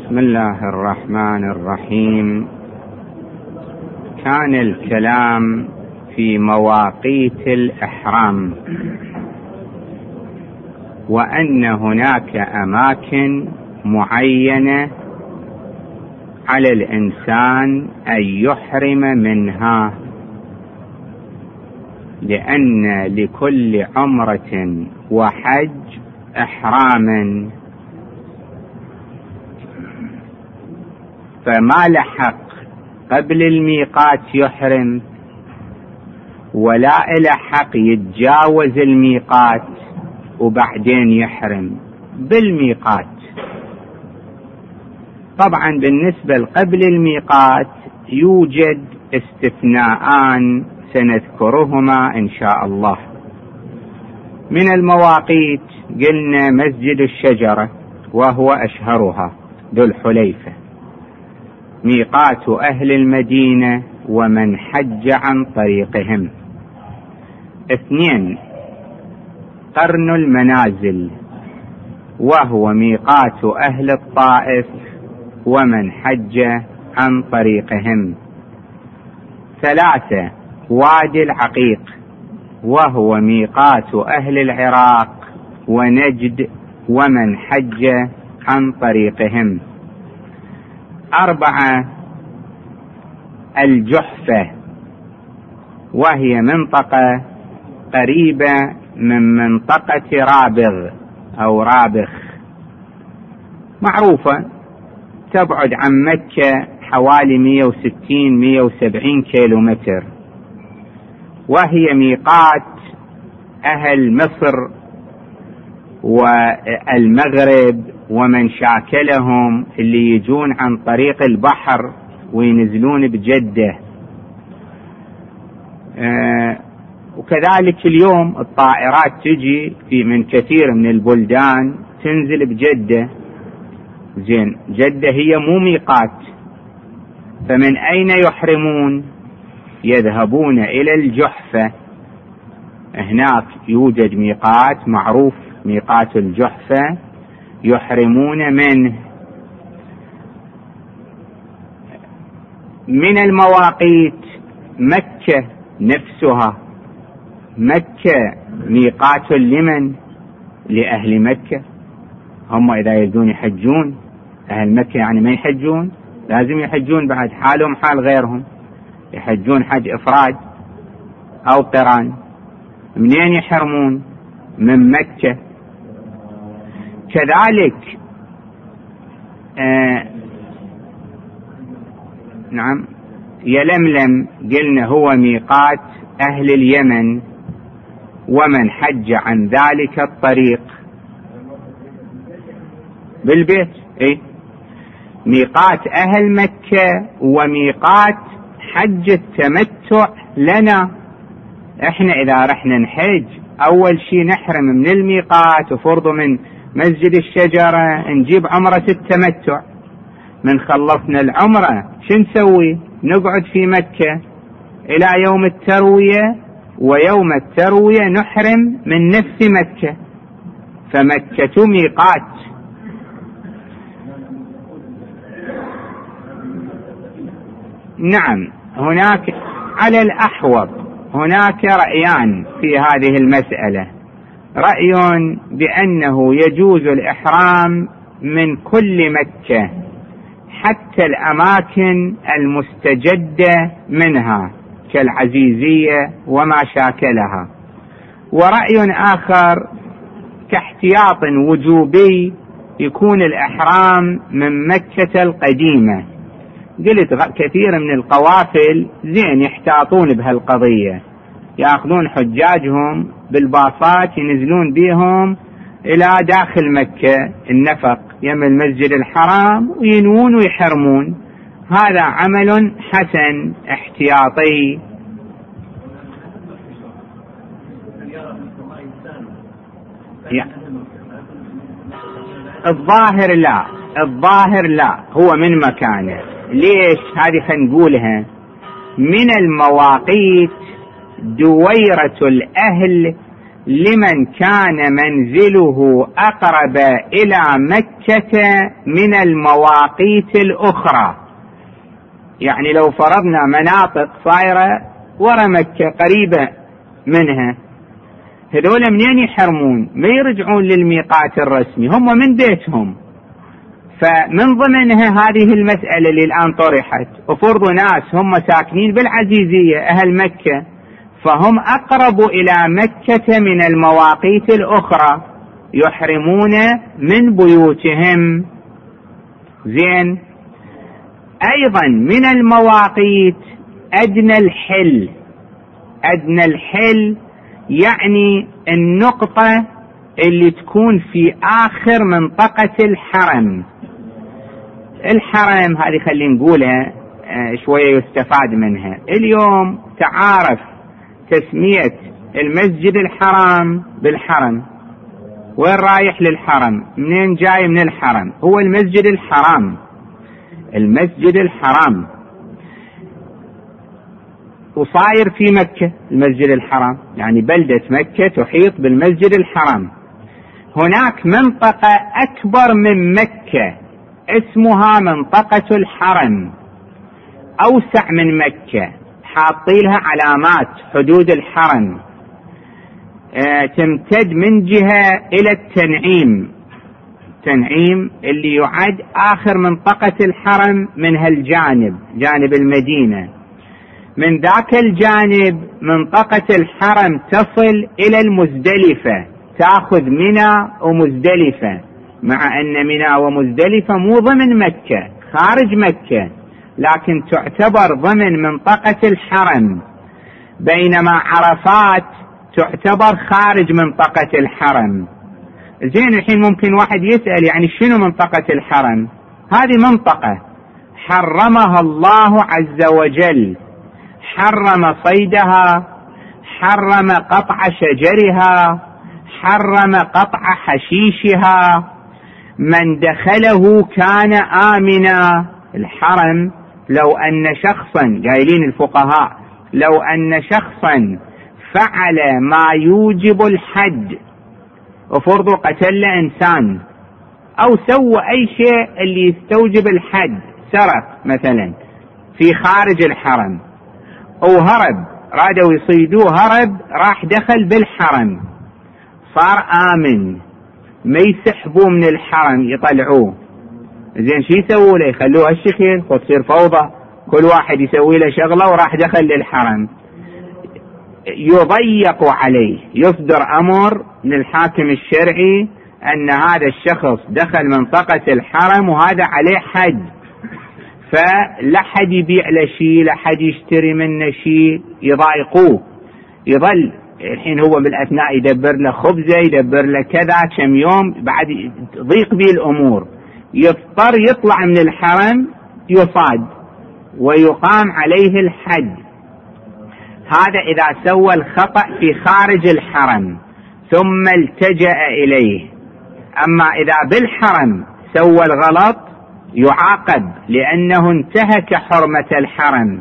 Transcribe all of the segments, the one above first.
بسم الله الرحمن الرحيم. كان الكلام في مواقيت الإحرام، وأن هناك أماكن معينة على الإنسان أن يحرم منها، لأن لكل عمرة وحج إحراما، فما لحق قبل الميقات يحرم، ولا إلى حق يتجاوز الميقات وبعدين يحرم بالميقات. طبعا بالنسبة قبل الميقات يوجد استثناءان سنذكرهما إن شاء الله. من المواقيت قلنا مسجد الشجرة، وهو أشهرها ذو الحليفة، ميقات أهل المدينة ومن حج عن طريقهم. 2 قرن المنازل، وهو ميقات أهل الطائف ومن حج عن طريقهم. 3 وادي العقيق، وهو ميقات أهل العراق ونجد ومن حج عن طريقهم. 4 الجحفة، وهي منطقة قريبة من منطقة رابغ أو رابخ، معروفة، تبعد عن مكة حوالي 160-170 كيلومتر، وهي ميقات أهل مصر والمغرب ومن شاكلهم، اللي يجون عن طريق البحر وينزلون بجدة. وكذلك اليوم الطائرات تجي من كثير من البلدان تنزل بجدة. زين، جدة هي مو ميقات، فمن أين يحرمون؟ يذهبون إلى الجحفة، هناك يوجد ميقات معروف، ميقات الجحفة، يحرمون منه. من المواقيت مكة نفسها، مكة ميقات لمن؟ لأهل مكة، هم إذا يريدون يحجون. أهل مكة يعني ما يحجون، لازم يحجون بعد، حالهم حال غيرهم، يحجون حج إفراد أو قران. منين يحرمون؟ من مكة. كذلك نعم، يلملم قلنا هو ميقات أهل اليمن ومن حج عن ذلك الطريق بالبيت. ميقات أهل مكة وميقات حج التمتع لنا احنا. إذا رحنا نحج أول شيء نحرم من الميقات، وفرض من مسجد الشجرة نجيب عمرة التمتع. من خلصنا العمرة شو نسوي؟ نقعد في مكة إلى يوم التروية، ويوم التروية نحرم من نفس مكة، فمكة ميقات. نعم، هناك على الأحوط هناك رأيان في هذه المسألة. رأي بأنه يجوز الإحرام من كل مكة حتى الأماكن المستجدة منها كالعزيزية وما شاكلها، ورأي آخر كاحتياط وجوبي يكون الإحرام من مكة القديمة. قلت كثير من القوافل زين يحتاطون بهالقضية، يأخذون حجاجهم بالباصات ينزلون بهم إلى داخل مكة النفق يم المسجد الحرام وينوون ويحرمون. هذا عمل حسن احتياطي. الظاهر لا، هو من مكانه. ليش؟ هذه خنقولها من المواقيت دويرة الأهل لمن كان منزله أقرب إلى مكة من المواقيت الأخرى. يعني لو فرضنا مناطق صايرة ورا مكة قريبة منها، هذول منين يحرمون؟ ما يرجعون للميقات الرسمي، هم من بيتهم. فمن ضمنها هذه المسألة اللي الآن طرحت، وفرضوا ناس هم ساكنين بالعزيزية أهل مكة، فهم أقرب إلى مكة من المواقيت الأخرى، يحرمون من بيوتهم. زين. أيضا من المواقيت أدنى الحل. أدنى الحل يعني النقطة اللي تكون في آخر منطقة الحرم. الحرم هذه خلينا نقولها شوية يستفاد منها. اليوم تعارف تسمية المسجد الحرام بالحرم. وين رايح للحرم؟ منين جاي من الحرم؟ هو المسجد الحرام. المسجد الحرام وصاير في مكة. المسجد الحرام يعني بلدة مكة تحيط بالمسجد الحرام. هناك منطقة أكبر من مكة اسمها منطقة الحرم، أوسع من مكة، حاطيلها علامات حدود الحرم، تمتد من جهة إلى التنعيم. تنعيم اللي يعد آخر منطقة الحرم من هالجانب، جانب المدينة. من ذاك الجانب منطقة الحرم تصل إلى المزدلفة، تأخذ منى ومزدلفة، مع أن منى ومزدلفة مو ضمن مكة، خارج مكة، لكن تعتبر ضمن منطقة الحرم، بينما عرفات تعتبر خارج منطقة الحرم. زين. الحين ممكن واحد يسأل يعني شنو منطقة الحرم؟ هذه منطقة حرمها الله عز وجل، حرم صيدها، حرم قطع شجرها، حرم قطع حشيشها، من دخله كان آمنا. الحرم لو أن شخصا، قايلين الفقهاء، لو أن شخصا فعل ما يوجب الحد، وفرضوا قتل إنسان أو سوى أي شيء اللي يستوجب الحد، سرق مثلا في خارج الحرم، أو هرب، رادوا يصيدوه هرب، راح دخل بالحرم، صار آمن، ما يسحبوه من الحرم يطلعوه. زين شو يسووا له؟ يخلوه هالشكل وتصير فوضى، كل واحد يسوي له شغلة وراح دخل للحرم. يضيق عليه، يصدر أمر للحاكم الشرعي أن هذا الشخص دخل منطقة الحرم وهذا عليه حد، فلا حد يبيع له شيء، لا حد يشتري منه شيء، يضايقوه. يظل الحين هو بالأثناء يدبر له خبزة، يدبر له كذا كم يوم، بعد ضيق به الأمور، يضطر يطلع من الحرم، يصاد ويقام عليه الحد. هذا إذا سوى الخطأ في خارج الحرم ثم التجأ إليه. أما إذا بالحرم سوى الغلط يعاقب لأنه انتهك حرمة الحرم.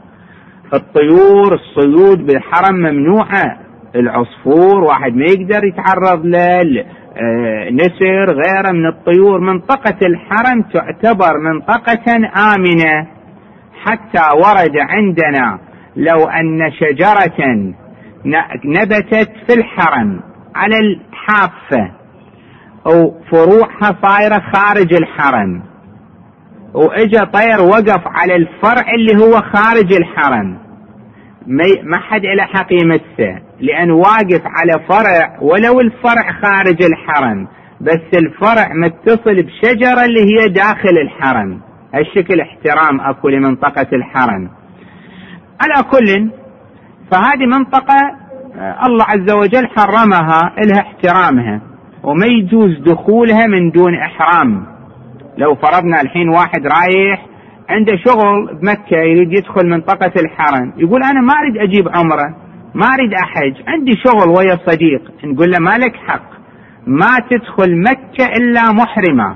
الطيور، الصيود بالحرم ممنوعة، العصفور واحد ما يقدر يتعرض له، نسر، غيره من الطيور. منطقة الحرم تعتبر منطقة آمنة، حتى ورد عندنا لو أن شجرة نبتت في الحرم على الحافة أو فروعها صايرة خارج الحرم، وإجا طير وقف على الفرع اللي هو خارج الحرم، ما حد إلى حق يمسه، لأن واقف على فرع، ولو الفرع خارج الحرم بس الفرع متصل بشجرة اللي هي داخل الحرم. هالشكل احترام أكو لمنطقة الحرم. على كل، فهذه منطقة الله عز وجل حرمها، إلها احترامها، وما يجوز دخولها من دون إحرام. لو فرضنا الحين واحد رايح عنده شغل بمكة يريد يدخل منطقة الحرم، يقول أنا ما أريد أجيب عمرة، ما أريد أحج، عندي شغل ويا صديق، نقول له ما لك حق، ما تدخل مكة إلا محرمة.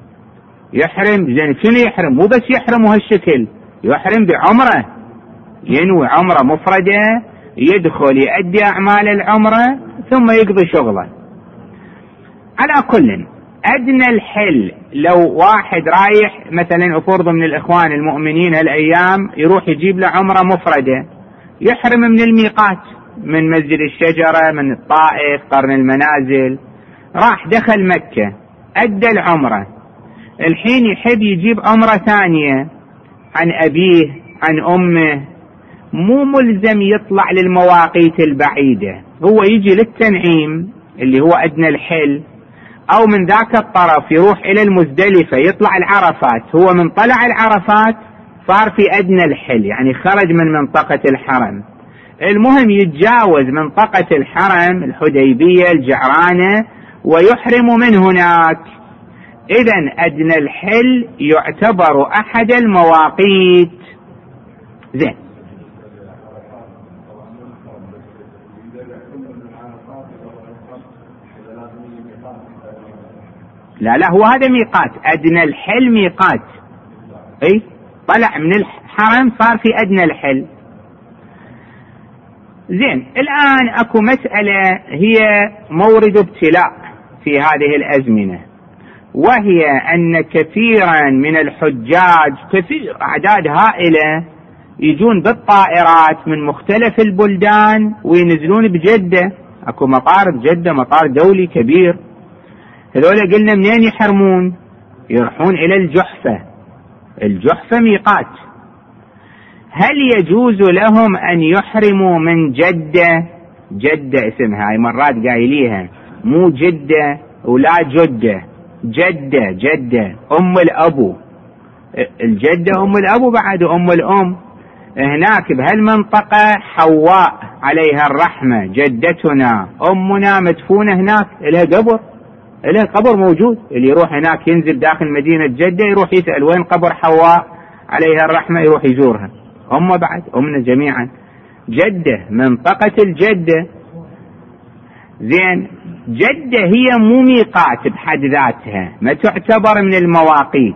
يحرم. زين شنو يحرم؟ مو بس يحرم هالشكل، يحرم بعمرة، ينوي عمرة مفردة يدخل يؤدي أعمال العمرة ثم يقضي شغله. على كل أدنى الحل لو واحد رايح مثلا أفرض من الإخوان المؤمنين هالأيام يروح يجيب له عمرة مفردة، يحرم من الميقات من مسجد الشجرة من الطائف قرن المنازل، راح دخل مكة أدى العمرة، الحين يحب يجيب عمرة ثانية عن أبيه عن أمه، مو ملزم يطلع للمواقيت البعيدة، هو يجي للتنعيم اللي هو أدنى الحل، أو من ذاك الطرف يروح إلى المزدلفة يطلع العرفات، هو من طلع العرفات صار في أدنى الحل يعني خرج من منطقة الحرم، المهم يتجاوز منطقة الحرم الحديبية الجعرانة ويحرم من هناك. إذن أدنى الحل يعتبر أحد المواقيت. زين، لا هو هذا ميقات، أدنى الحل ميقات، أي طلع من الحرم صار في أدنى الحل. زين، الآن أكو مسألة هي مورد ابتلاء في هذه الأزمنة، وهي أن كثيرا من الحجاج كثير أعداد هائلة يجون بالطائرات من مختلف البلدان وينزلون بجدة، أكو مطار بجدة مطار دولي كبير، هذولا قلنا منين يحرمون؟ يروحون إلى الجحفة، الجحفة ميقات، هل يجوز لهم أن يحرموا من جدة؟ جدة اسمها هاي مرات قايليها، مو جدة ولا جدة، جدة جدة أم الأبو، الجدة أم الأبو بعد أم الأم. هناك بهالمنطقة حواء عليها الرحمة جدتنا أمنا مدفونة هناك، لها قبر، لها قبر موجود، اللي يروح هناك ينزل داخل مدينة جدة يروح يسأل وين قبر حواء عليها الرحمة يروح يزورها، هم بعد أمنا جميعا، جدة منطقة الجدة. زين، جدة هي مو ميقات بحد ذاتها، ما تعتبر من المواقيت،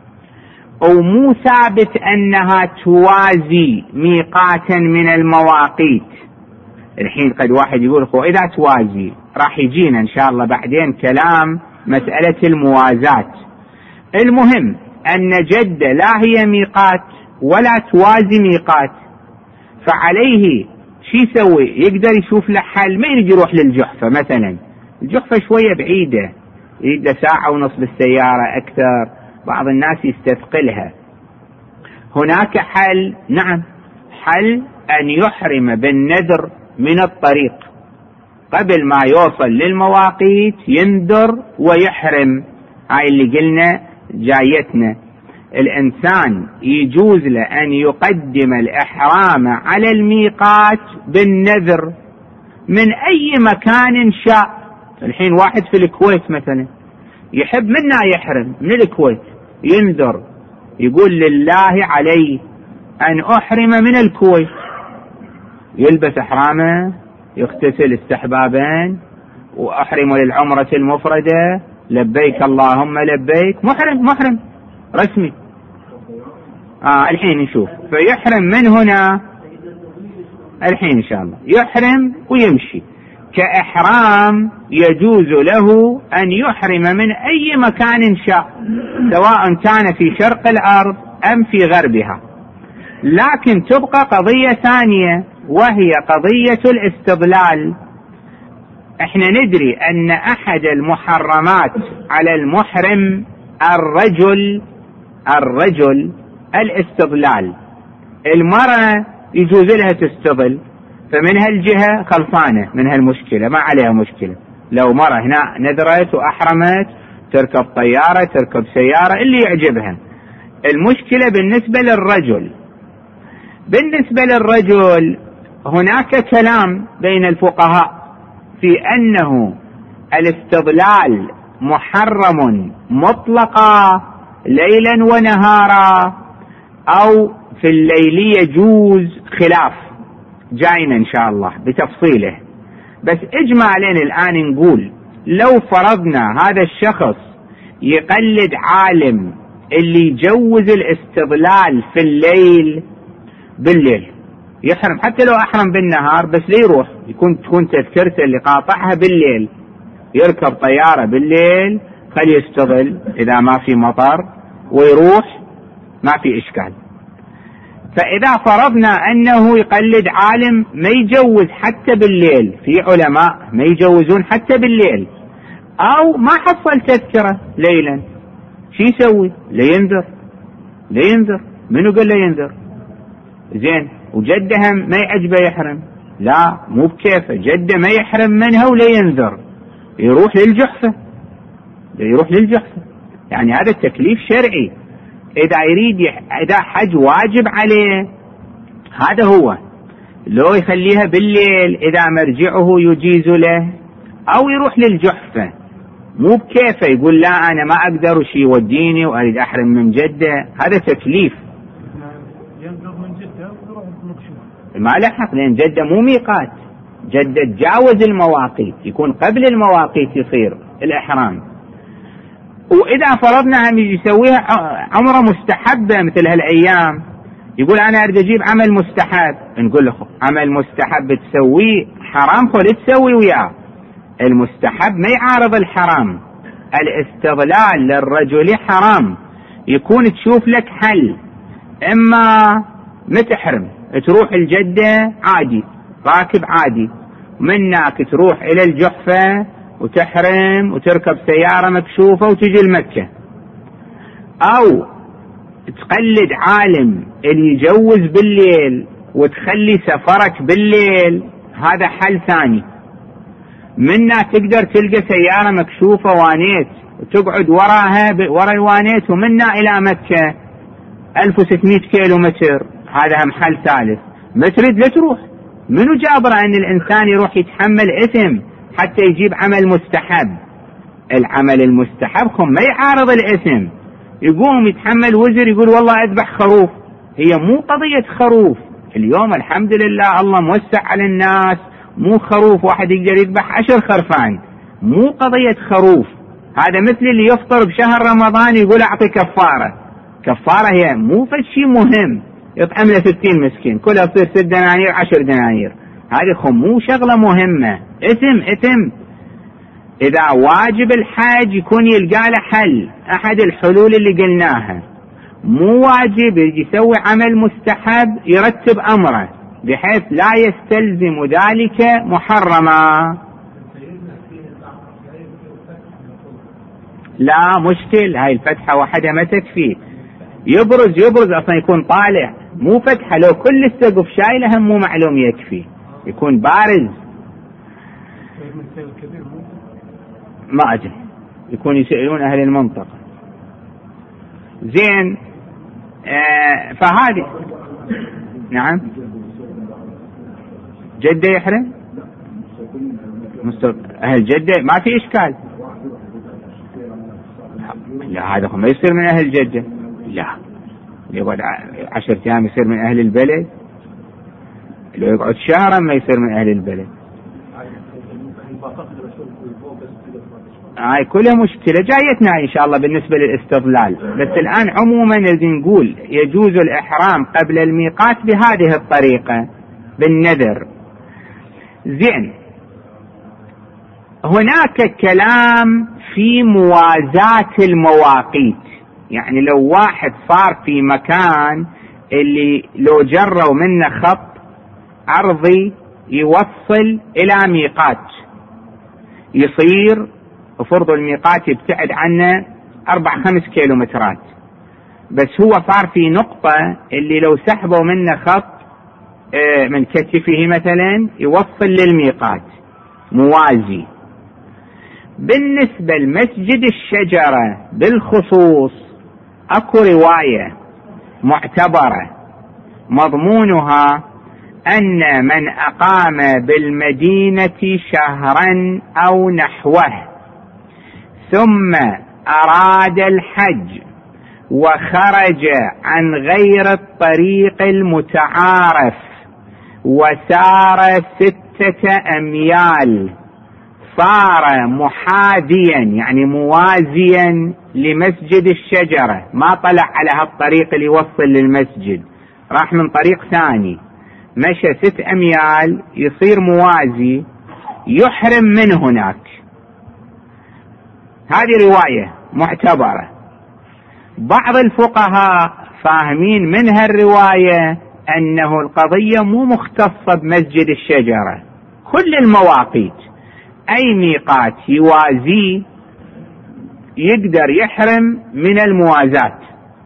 ومو ثابت أنها توازي ميقاتا من المواقيت. الحين قد واحد يقول خو إذا توازي، راح يجينا إن شاء الله بعدين كلام مسألة الموازاة. المهم أن جدة لا هي ميقات ولا توازي ميقات، فعليه شي يسوي؟ يقدر يشوف له حل، ما يجي يروح للجحفة مثلا، الجحفة شوية بعيدة يجي ساعة ونص بالسيارة أكثر، بعض الناس يستثقلها. هناك حل، نعم، حل أن يحرم بالنذر من الطريق قبل ما يوصل للمواقيت، ينذر ويحرم. هاي اللي قلنا جايتنا، الإنسان يجوز له أن يقدم الإحرام على الميقات بالنذر من أي مكان شاء. الحين واحد في الكويت مثلا يحب منا يحرم من الكويت، ينذر يقول لله علي أن أحرم من الكويت، يلبس إحرامه، يغتسل استحبابا، وأحرم للعمرة المفردة، لبيك اللهم لبيك، محرم رسمي. الحين نشوف، فيحرم من هنا الحين إن شاء الله، يحرم ويمشي كإحرام، يجوز له أن يحرم من أي مكان شاء، سواء كان في شرق الأرض أم في غربها. لكن تبقى قضية ثانية، وهي قضية الاستضلال. احنا ندري أن أحد المحرمات على المحرم الرجل الاستضلال، المرأة يجوز لها تستضل، فمن هالجهة خلصانة من هالمشكلة، ما عليها مشكلة. لو مرة هنا نذرت وأحرمت تركب طيارة تركب سيارة اللي يعجبها. المشكلة بالنسبة للرجل هناك كلام بين الفقهاء في أنه الاستضلال محرم مطلقا ليلا ونهارا، أو في الليل يجوز، خلاف جاينا إن شاء الله بتفصيله. بس إجمالا الآن نقول لو فرضنا هذا الشخص يقلد عالم اللي يجوز الاستضلال في الليل بالليل، يحرم حتى لو أحرم بالنهار، بس لا يروح، تكون تذكرته اللي قاطعها بالليل، يركب طيارة بالليل خلي يستظل إذا ما في مطر ويروح، ما في إشكال. فإذا فرضنا أنه يقلد عالم ما يجوز حتى بالليل، في علماء ما يجوزون حتى بالليل، أو ما حصل تذكرة ليلا، شو يسوي؟ لا ينذر. منو قال له ينذر؟ زين، وجده ما يعجبه يحرم، لا مو بكيفه، جده ما يحرم منها ولا ينذر، يروح للجحفة. يعني هذا التكليف شرعي، إذا حج واجب عليه هذا هو، لو يخليها بالليل إذا مرجعه يجيز له، أو يروح للجحفة، مو بكيفه يقول لا أنا ما أقدر وشي يوديني وأريد أحرم من جدة، هذا تكليف. ما لحق، لأن جدة مو ميقات، جدة تجاوز المواقيت، يكون قبل المواقيت يصير الإحرام. وإذا فرضنا هم يسويها عمره مستحبة مثل هالأيام، يقول أنا أريد أجيب عمل مستحب، نقول له عمل مستحب تسويه، حرام خل تسوي وياه، المستحب ما يعارض الحرام، الاستضلال للرجل حرام. يكون تشوف لك حل، إما ما تحرم تروح الجدة عادي راكب عادي، منك تروح إلى الجحفة وتحرم وتركب سيارة مكشوفة وتجي المكة، أو تقلد عالم اللي يجوز بالليل وتخلي سفرك بالليل، هذا حل ثاني. منا تقدر تلقى سيارة مكشوفة وانيت وتقعد وراها ورا الوانيت، ومنا إلى مكة 1600 كيلو متر، هذا هم حل ثالث. ما تريد لا تروح، منو جابر أن الإنسان يروح يتحمل إثم حتى يجيب عمل مستحب؟ العمل المستحب ما يعارض الإثم، يقوم يتحمل وزر يقول والله أذبح خروف، هي مو قضية خروف، اليوم الحمد لله الله موسع على الناس، مو خروف واحد يقدر يذبح 10 خرفان، مو قضية خروف. هذا مثل اللي يفطر بشهر رمضان يقول أعطي كفارة هي مو فشي مهم، يطعم له 60 مسكين كلها تصير 6 دنانير 10 دنانير، هذه مو شغلة مهمة، إثم. إذا واجب الحج يكون يلقى له حل، أحد الحلول اللي قلناها، مو واجب يسوي عمل مستحب يرتب أمره بحيث لا يستلزم ذلك محرما. لا مشكل، هاي الفتحة واحدة ما تكفي، يبرز أصلا يكون طالع، مو فتحة، لو كل السقف شايلها مو معلوم يكفي، يكون بارز. ما أجل يكون يسألون أهل المنطقة. زين، فهذه نعم جدة يحرم أهل جدة ما في إشكال، لا هذا ما يصير من أهل جدة، لا يقعد 10 أيام يصير من أهل البلد، لو يقعد شهرا ما يصير من أهل البلد. هاي كلها مشكلة جايتنا إن شاء الله بالنسبة للاستضلال، بس الآن عموما نقول يجوز الإحرام قبل الميقات بهذه الطريقة بالنذر. زين، هناك كلام في موازاة المواقيت، يعني لو واحد صار في مكان اللي لو جروا منه خط عرضي يوصل إلى ميقات، يصير فرض الميقات يبتعد عنه 4-5 كيلومترات، بس هو صار في نقطة اللي لو سحبوا منه خط من كتفه مثلا يوصل للميقات موازي. بالنسبة لمسجد الشجرة بالخصوص أكو رواية معتبرة مضمونها أن من أقام بالمدينة شهرا أو نحوه ثم أراد الحج وخرج عن غير الطريق المتعارف وسار 6 أميال صار محاذيا يعني موازيا لمسجد الشجرة، ما طلع على هالطريق اللي يوصل للمسجد، راح من طريق ثاني، مشى 6 أميال يصير موازي يحرم من هناك. هذه رواية معتبرة. بعض الفقهاء فاهمين منها الرواية أنه القضية مو مختصة بمسجد الشجرة، كل المواقيت أي ميقات يوازي يقدر يحرم من الموازاة.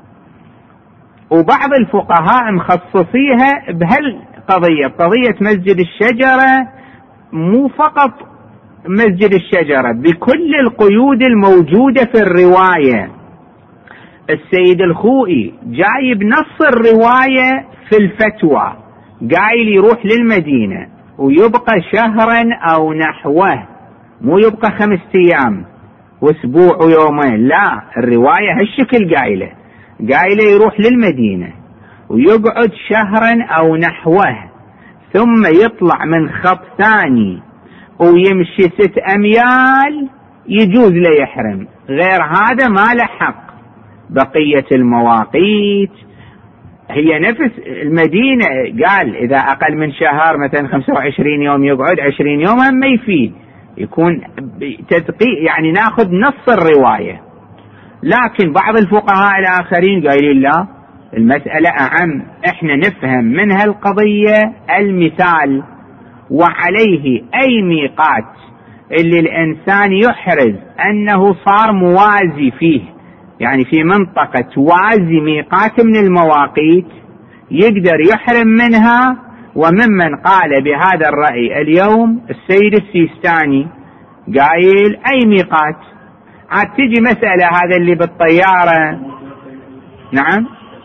وبعض الفقهاء مخصصيها بهالقضية، قضية مسجد الشجرة، مو فقط مسجد الشجرة، بكل القيود الموجودة في الرواية. السيد الخوئي جايب نص الرواية في الفتوى، قايل يروح للمدينة ويبقى شهرا أو نحوه، مو يبقى 5 أيام واسبوع ويومين، لا، الرواية هالشكل قايلة يروح للمدينة ويقعد شهرا أو نحوه، ثم يطلع من خط ثاني ويمشي 6 أميال يجوز له يحرم، غير هذا ما له حق. بقية المواقيت هي نفس المدينة، قال إذا أقل من شهر مثلا 25 يوم يقعد، 20 يوم ما يفيد، يكون تدقيق، يعني ناخذ نص الرواية. لكن بعض الفقهاء الآخرين قايلين لا، المسألة أعم، احنا نفهم منها القضية المثال، وعليه أي ميقات اللي الإنسان يحرز أنه صار موازي فيه، يعني في منطقة توازي ميقات من المواقيت يقدر يحرم منها. وممن قال بهذا الرأي اليوم السيد السيستاني، قايل أي ميقات. عاد تجي مسألة هذا اللي بالطيارة، نعم،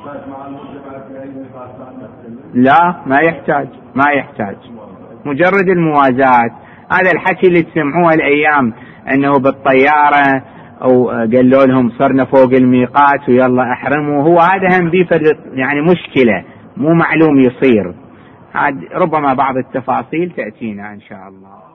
لا ما يحتاج مجرد الموازاة. هذا الحكي اللي تسمعوه الأيام أنه بالطيارة أو قالوا لهم صرنا فوق الميقات ويلا أحرموا، هو هذا هم يعني مشكلة مو معلوم يصير. ربما بعض التفاصيل تأتينا إن شاء الله.